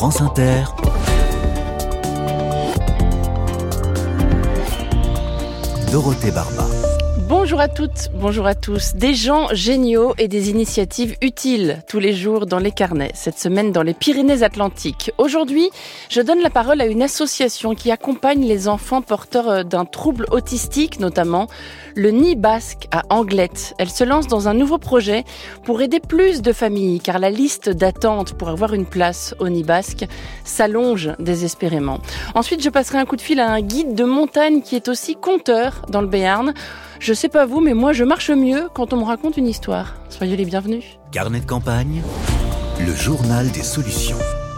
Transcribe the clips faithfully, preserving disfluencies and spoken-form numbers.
France Inter, Dorothée Barba. Bonjour à toutes, bonjour à tous. Des gens géniaux et des initiatives utiles tous les jours dans les carnets. Cette semaine dans les Pyrénées-Atlantiques. Aujourd'hui, je donne la parole à une association qui accompagne les enfants porteurs d'un trouble autistique, notamment le Nid Basque à Anglet. Elle se lance dans un nouveau projet pour aider plus de familles, car la liste d'attente pour avoir une place au Nid Basque s'allonge désespérément. Ensuite, je passerai un coup de fil à un guide de montagne qui est aussi conteur dans le Béarn. Je sais pas vous, mais moi je marche mieux quand on me raconte une histoire. Soyez les bienvenus. Carnet de campagne, le journal des solutions.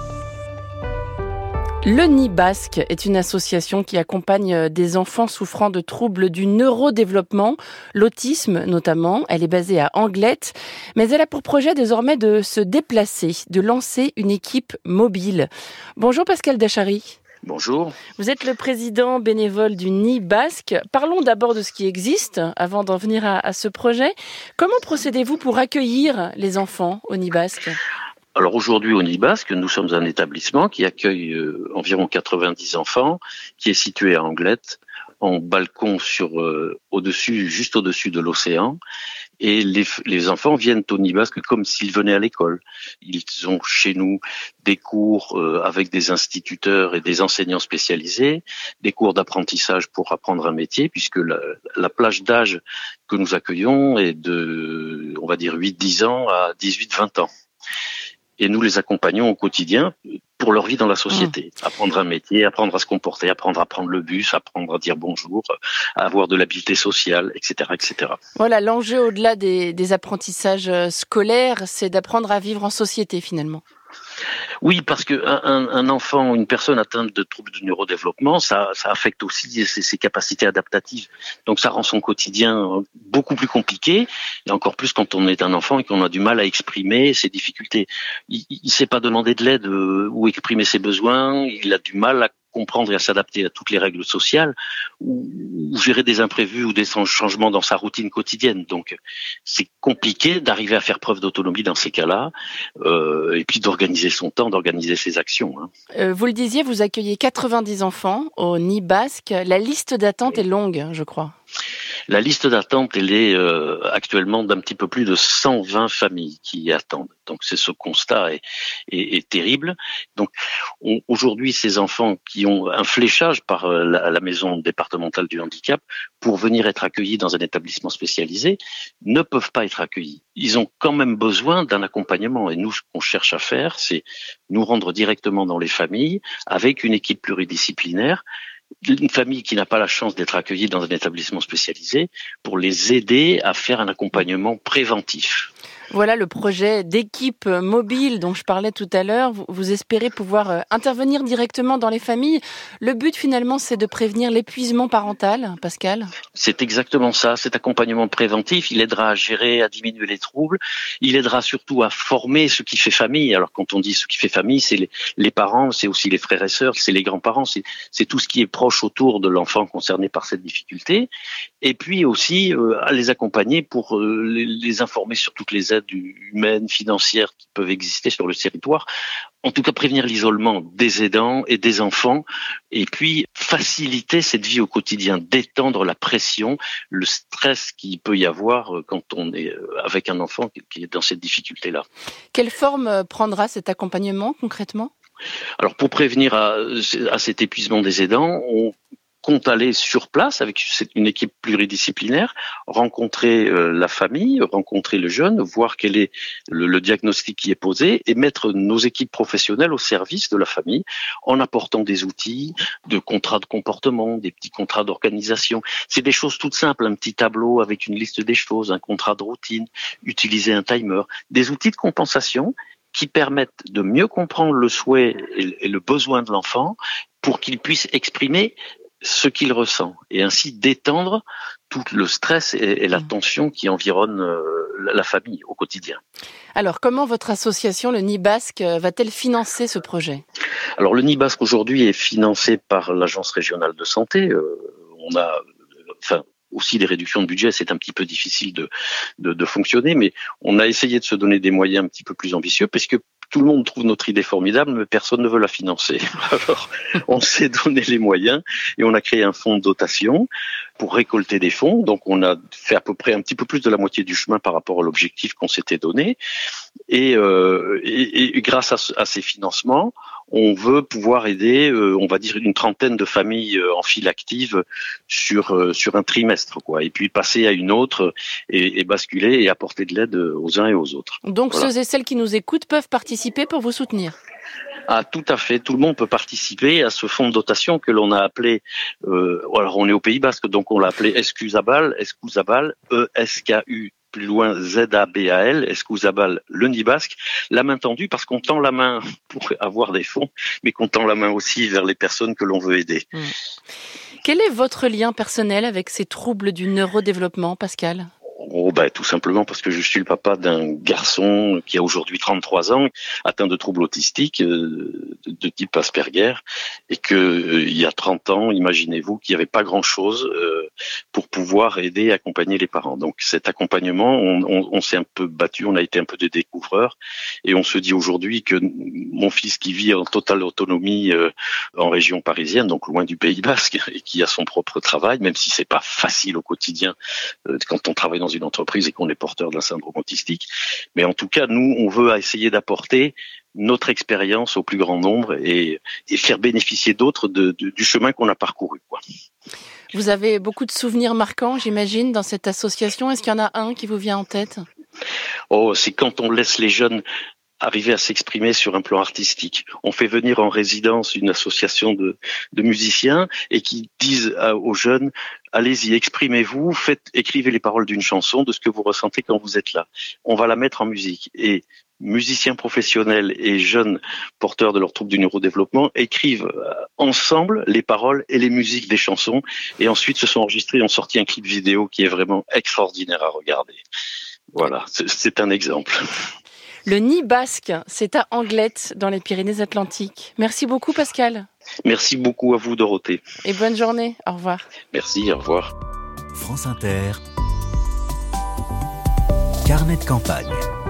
Le Nid Basque est une association qui accompagne des enfants souffrant de troubles du neurodéveloppement, l'autisme notamment. Elle est basée à Anglet, mais elle a pour projet désormais de se déplacer, de lancer une équipe mobile. Bonjour Pascal Dachary. Bonjour. Vous êtes le président bénévole du Nid Basque. Parlons d'abord de ce qui existe avant d'en venir à, à ce projet. Comment procédez-vous pour accueillir les enfants au Nid Basque ? Alors aujourd'hui au Nid Basque, nous sommes un établissement qui accueille euh, environ quatre-vingt-dix enfants, qui est situé à Anglet, en balcon sur euh, au-dessus, juste au-dessus de l'océan. Et les, les enfants viennent au Nid Basque comme s'ils venaient à l'école. Ils ont chez nous des cours euh, avec des instituteurs et des enseignants spécialisés, des cours d'apprentissage pour apprendre un métier, puisque la, la plage d'âge que nous accueillons est de, on va dire, huit dix ans à dix-huit vingt ans. Et nous les accompagnons au quotidien pour leur vie dans la société. Mmh. Apprendre un métier, apprendre à se comporter, apprendre à prendre le bus, apprendre à dire bonjour, à avoir de l'habileté sociale, et cetera, et cetera. Voilà, l'enjeu au-delà des, des apprentissages scolaires, c'est d'apprendre à vivre en société finalement. Oui, parce que un, un enfant, une personne atteinte de troubles du neurodéveloppement, ça, ça affecte aussi ses, ses capacités adaptatives. Donc ça rend son quotidien beaucoup plus compliqué, et encore plus quand on est un enfant et qu'on a du mal à exprimer ses difficultés. Il ne sait pas demander de l'aide ou exprimer ses besoins, il a du mal à comprendre et à s'adapter à toutes les règles sociales, ou, ou gérer des imprévus ou des changements dans sa routine quotidienne. Donc, c'est compliqué d'arriver à faire preuve d'autonomie dans ces cas-là, euh, et puis d'organiser son temps, d'organiser ses actions. Hein. Euh, vous le disiez, vous accueillez quatre-vingt-dix enfants au Nid Basque. La liste d'attente est longue, je crois. La liste d'attente, elle est euh, actuellement d'un petit peu plus de cent vingt familles qui y attendent. Donc c'est ce constat est, est, est terrible. Donc on, aujourd'hui, ces enfants qui ont un fléchage par euh, la, la maison départementale du handicap pour venir être accueillis dans un établissement spécialisé ne peuvent pas être accueillis. Ils ont quand même besoin d'un accompagnement. Et nous, ce qu'on cherche à faire, c'est nous rendre directement dans les familles avec une équipe pluridisciplinaire. Une famille qui n'a pas la chance d'être accueillie dans un établissement spécialisé pour les aider à faire un accompagnement préventif. Voilà le projet d'équipe mobile dont je parlais tout à l'heure. Vous, vous espérez pouvoir intervenir directement dans les familles. Le but finalement, c'est de prévenir l'épuisement parental, Pascal ? C'est exactement ça. Cet accompagnement préventif, il aidera à gérer, à diminuer les troubles. Il aidera surtout à former ce qui fait famille. Alors quand on dit ce qui fait famille, c'est les, les parents, c'est aussi les frères et sœurs, c'est les grands-parents, c'est, c'est tout ce qui est proche autour de l'enfant concerné par cette difficulté. Et puis aussi euh, à les accompagner pour euh, les, les informer sur toutes les aides humaines, financières qui peuvent exister sur le territoire. En tout cas, prévenir l'isolement des aidants et des enfants, et puis faciliter cette vie au quotidien, détendre la pression, le stress qu'il peut y avoir quand on est avec un enfant qui est dans cette difficulté-là. Quelle forme prendra cet accompagnement concrètement ? Alors, pour prévenir à, à cet épuisement des aidants, on compte aller sur place avec une équipe pluridisciplinaire, rencontrer euh, la famille, rencontrer le jeune, voir quel est le, le diagnostic qui est posé et mettre nos équipes professionnelles au service de la famille en apportant des outils de contrats de comportement, des petits contrats d'organisation. C'est des choses toutes simples, un petit tableau avec une liste des choses, un contrat de routine, utiliser un timer, des outils de compensation qui permettent de mieux comprendre le souhait et, et le besoin de l'enfant pour qu'il puisse exprimer ce qu'il ressent et ainsi détendre tout le stress et, et la tension qui environne euh, la, la famille au quotidien. Alors, comment votre association, le Nid Basque, va-t-elle financer ce projet ? Alors, le Nid Basque aujourd'hui est financé par l'Agence régionale de santé. Euh, on a, enfin, aussi des réductions de budget, c'est un petit peu difficile de, de, de fonctionner, mais on a essayé de se donner des moyens un petit peu plus ambitieux, parce que tout le monde trouve notre idée formidable, mais personne ne veut la financer. Alors, on s'est donné les moyens et on a créé un fonds de dotation pour récolter des fonds. Donc, on a fait à peu près un petit peu plus de la moitié du chemin par rapport à l'objectif qu'on s'était donné. Et, euh, et, et grâce à, à ces financements, on veut pouvoir aider, euh, on va dire, une trentaine de familles euh, en file active sur euh, sur un trimestre, quoi. Et puis passer à une autre et, et basculer et apporter de l'aide aux uns et aux autres. Donc, voilà. Ceux et celles qui nous écoutent peuvent participer pour vous soutenir. Ah, tout à fait. Tout le monde peut participer à ce fonds de dotation que l'on a appelé, euh, alors on est au Pays Basque, donc on l'a appelé Escuzabal, Escuzabal, E S K U, plus loin Z A B A L, Escuzabal, le Nid Basque, la main tendue parce qu'on tend la main pour avoir des fonds, mais qu'on tend la main aussi vers les personnes que l'on veut aider. Mmh. Quel est votre lien personnel avec ces troubles du neurodéveloppement, Pascal ? Oh, ben, tout simplement parce que je suis le papa d'un garçon qui a aujourd'hui trente-trois ans, atteint de troubles autistiques euh, de, de type Asperger, et que euh, il y a trente ans, imaginez-vous qu'il n'y avait pas grand-chose euh, pour pouvoir aider et accompagner les parents. Donc cet accompagnement, on, on, on s'est un peu battu, on a été un peu des découvreurs, et on se dit aujourd'hui que mon fils qui vit en totale autonomie euh, en région parisienne, donc loin du Pays Basque, et qui a son propre travail, même si c'est pas facile au quotidien euh, quand on travaille dans une entreprise et qu'on est porteur d'un syndrome autistique. Mais en tout cas, nous, on veut essayer d'apporter notre expérience au plus grand nombre et, et faire bénéficier d'autres de, de, du chemin qu'on a parcouru, quoi. Vous avez beaucoup de souvenirs marquants, j'imagine, dans cette association. Est-ce qu'il y en a un qui vous vient en tête ? Oh, c'est quand on laisse les jeunes arriver à s'exprimer sur un plan artistique. On fait venir en résidence une association de, de musiciens et qui disent à, aux jeunes, allez-y, exprimez-vous, faites, écrivez les paroles d'une chanson, de ce que vous ressentez quand vous êtes là. On va la mettre en musique. Et musiciens professionnels et jeunes porteurs de leur trouble du neurodéveloppement écrivent ensemble les paroles et les musiques des chansons et ensuite se sont enregistrés et ont sorti un clip vidéo qui est vraiment extraordinaire à regarder. Voilà, c'est, c'est un exemple. Le Nid Basque, c'est à Anglette, dans les Pyrénées-Atlantiques. Merci beaucoup, Pascal. Merci beaucoup à vous, Dorothée. Et bonne journée. Au revoir. Merci, au revoir. France Inter, Carnet de campagne.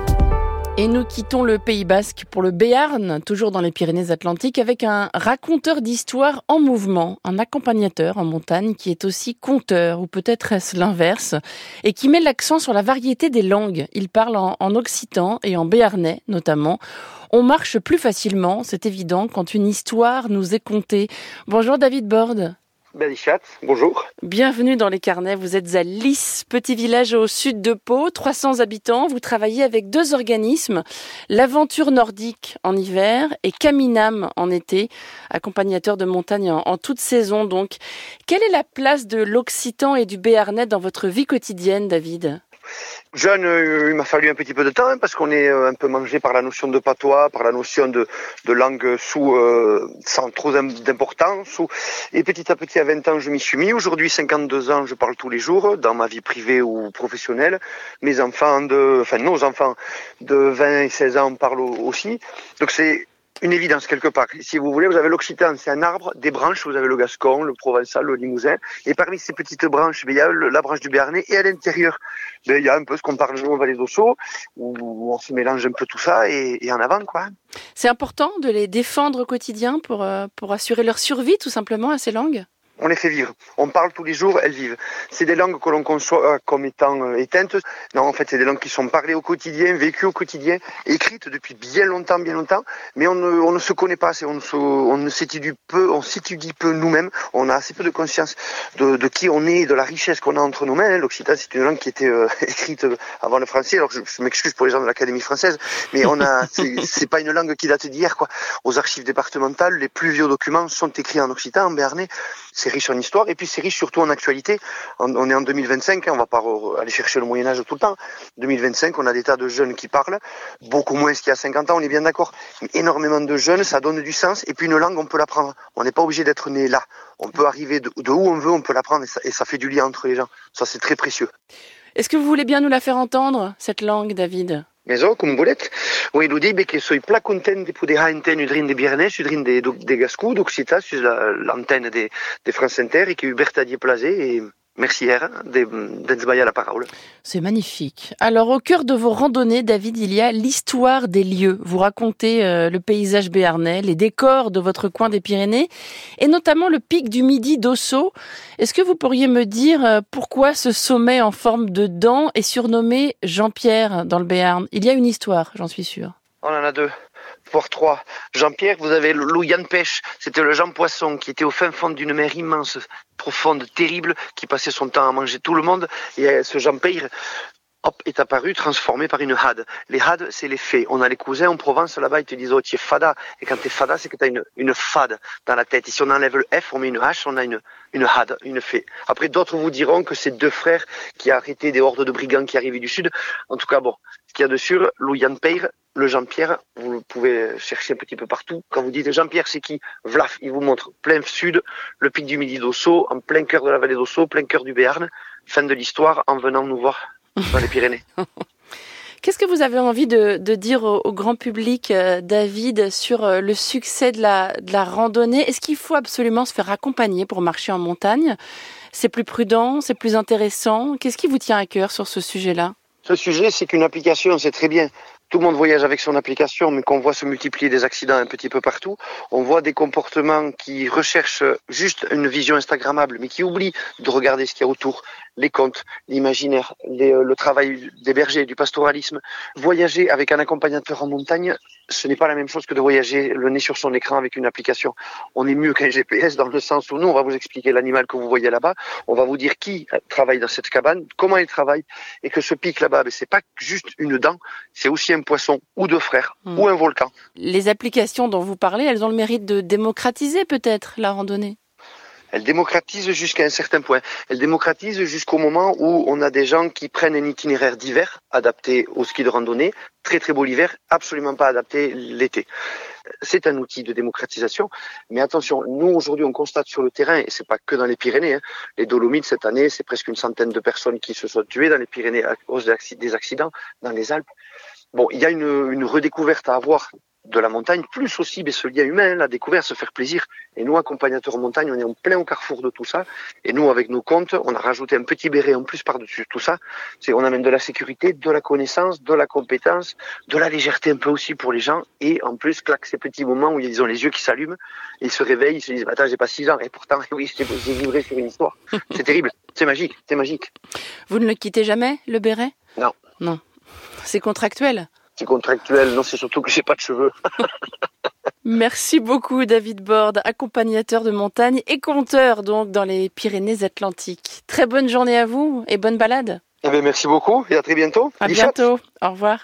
Et nous quittons le Pays Basque pour le Béarn, toujours dans les Pyrénées-Atlantiques, avec un raconteur d'histoire en mouvement, un accompagnateur en montagne qui est aussi conteur, ou peut-être est-ce l'inverse, et qui met l'accent sur la variété des langues. Il parle en, en occitan et en béarnais notamment. On marche plus facilement, c'est évident, quand une histoire nous est contée. Bonjour David Borde. Belichat, bonjour. Bienvenue dans les carnets, vous êtes à Lys, petit village au sud de Pau, trois cents habitants. Vous travaillez avec deux organismes, l'Aventure Nordique en hiver et Caminam en été, accompagnateur de montagne en, en toute saison donc. Quelle est la place de l'occitan et du béarnais dans votre vie quotidienne, David ? Jeune, euh, il m'a fallu un petit peu de temps hein, parce qu'on est euh, un peu mangé par la notion de patois, par la notion de, de langue sous euh, sans trop d'importance. Sous... Et petit à petit, à vingt ans, je m'y suis mis. Aujourd'hui, cinquante-deux ans, je parle tous les jours, dans ma vie privée ou professionnelle. Mes enfants, de, enfin nos enfants de vingt et seize ans parlent aussi. Donc c'est une évidence quelque part. Si vous voulez, vous avez l'occitan, c'est un arbre, des branches, vous avez le gascon, le provençal, le limousin, et parmi ces petites branches, il y a la branche du béarnais, et à l'intérieur, il y a un peu ce qu'on parle nous, Vallée d'Ossau, où on se mélange un peu tout ça, et, et en avant, quoi. C'est important de les défendre au quotidien pour, pour assurer leur survie, tout simplement, à ces langues ? On les fait vivre. On parle tous les jours, elles vivent. C'est des langues que l'on conçoit comme étant éteintes. Non, en fait, c'est des langues qui sont parlées au quotidien, vécues au quotidien, écrites depuis bien longtemps, bien longtemps. Mais on ne, on ne se connaît pas assez, on ne, se, on ne s'étudie peu, on s'étudie peu nous-mêmes. On a assez peu de conscience de, de qui on est, de la richesse qu'on a entre nos mains. L'occitan, c'est une langue qui était euh, écrite avant le français. Alors, je, je m'excuse pour les gens de l'Académie française, mais on a, c'est, c'est pas une langue qui date d'hier, quoi. Aux archives départementales, les plus vieux documents sont écrits en occitan, en béarnais. C'est riche en histoire et puis c'est riche surtout en actualité. On, on est en deux mille vingt-cinq, hein, on va pas re, aller chercher le Moyen-Âge tout le temps. deux mille vingt-cinq, on a des tas de jeunes qui parlent, beaucoup moins qu'il y a cinquante ans, on est bien d'accord. Mais énormément de jeunes, ça donne du sens et puis une langue, on peut l'apprendre. On n'est pas obligé d'être né là. On peut arriver de, de où on veut, on peut l'apprendre et ça, et ça fait du lien entre les gens. Ça, c'est très précieux. Est-ce que vous voulez bien nous la faire entendre, cette langue, David ? Mais oh, comme vous l'êtes. Oui, nous dit que soy pla content de pouvoir entendre udrin de Béarnais, udrin de, de Gascou, d'Occità, sur l'antenne des de France Inter, et que Hubert a dit plaisé, et Merci R, d'Enzbaya la parole. C'est magnifique. Alors, au cœur de vos randonnées, David, il y a l'histoire des lieux. Vous racontez euh, le paysage béarnais, les décors de votre coin des Pyrénées, et notamment le pic du Midi d'Ossau. Est-ce que vous pourriez me dire euh, pourquoi ce sommet en forme de dent est surnommé Jean-Pierre dans le Béarn? Il y a une histoire, j'en suis sûre. On en a deux, voire trois. Jean-Pierre, vous avez le Yann Pêche, c'était le Jean Poisson qui était au fin fond d'une mer immense, profonde, terrible, qui passait son temps à manger tout le monde. Et ce Jean-Pierre, hop, est apparu transformé par une hade. Les hades, c'est les fées. On a les cousins en Provence, là-bas, ils te disent, oh, tu es fada. Et quand tu es fada, c'est que tu as une, une fade dans la tête. Et si on enlève le F, on met une H, on a une, une hade, une fée. Après, d'autres vous diront que c'est deux frères qui a arrêté des hordes de brigands qui arrivaient du sud. En tout cas, bon, ce qu'il y a de sûr, le Yann Peyre, le Jean-Pierre, vous pouvez chercher un petit peu partout. Quand vous dites Jean-Pierre, c'est qui? Vlaf, il vous montre plein sud, le pic du Midi d'Ossau, en plein cœur de la vallée d'Ossau, plein cœur du Béarn. Fin de l'histoire en venant nous voir dans les Pyrénées. Qu'est-ce que vous avez envie de, de dire au, au grand public, euh, David, sur euh, le succès de la, de la randonnée? Est-ce qu'il faut absolument se faire accompagner pour marcher en montagne? C'est plus prudent, c'est plus intéressant? Qu'est-ce qui vous tient à cœur sur ce sujet-là? Ce sujet, c'est qu'une application, c'est très bien. Tout le monde voyage avec son application, mais qu'on voit se multiplier des accidents un petit peu partout. On voit des comportements qui recherchent juste une vision instagrammable, mais qui oublient de regarder ce qu'il y a autour, les contes, l'imaginaire, les, le travail des bergers, du pastoralisme. Voyager avec un accompagnateur en montagne, ce n'est pas la même chose que de voyager le nez sur son écran avec une application. On est mieux qu'un G P S dans le sens où nous, on va vous expliquer l'animal que vous voyez là-bas, on va vous dire qui travaille dans cette cabane, comment il travaille, et que ce pic là-bas, c'est pas juste une dent, c'est aussi un poisson ou deux frères mmh. ou un volcan. Les applications dont vous parlez, elles ont le mérite de démocratiser peut-être la randonnée. Elle démocratise jusqu'à un certain point. Elle démocratise jusqu'au moment où on a des gens qui prennent un itinéraire d'hiver adapté au ski de randonnée, très très beau l'hiver, absolument pas adapté l'été. C'est un outil de démocratisation, mais attention, nous aujourd'hui on constate sur le terrain, et c'est pas que dans les Pyrénées, hein, les Dolomites cette année, c'est presque une centaine de personnes qui se sont tuées dans les Pyrénées à cause des accidents, dans les Alpes. Bon, il y a une, une redécouverte à avoir de la montagne, plus aussi ben, ce lien humain, la découverte, se faire plaisir. Et nous, accompagnateurs en montagne, on est en plein au carrefour de tout ça. Et nous, avec nos comptes, on a rajouté un petit béret en plus par-dessus tout ça. C'est, on amène de la sécurité, de la connaissance, de la compétence, de la légèreté un peu aussi pour les gens. Et en plus, claque ces petits moments où ils ont les yeux qui s'allument, ils se réveillent, ils se disent, attends, j'ai pas six ans. Et pourtant, oui, j'ai vibré sur une histoire. C'est terrible. C'est magique. C'est magique. Vous ne le quittez jamais, le béret? Non. Non. C'est contractuel? C'est contractuel, non, c'est surtout que j'ai pas de cheveux. Merci beaucoup David Borde, accompagnateur de montagne et conteur donc dans les Pyrénées-Atlantiques. Très bonne journée à vous et bonne balade. Eh bien, merci beaucoup et à très bientôt. À bientôt, au revoir.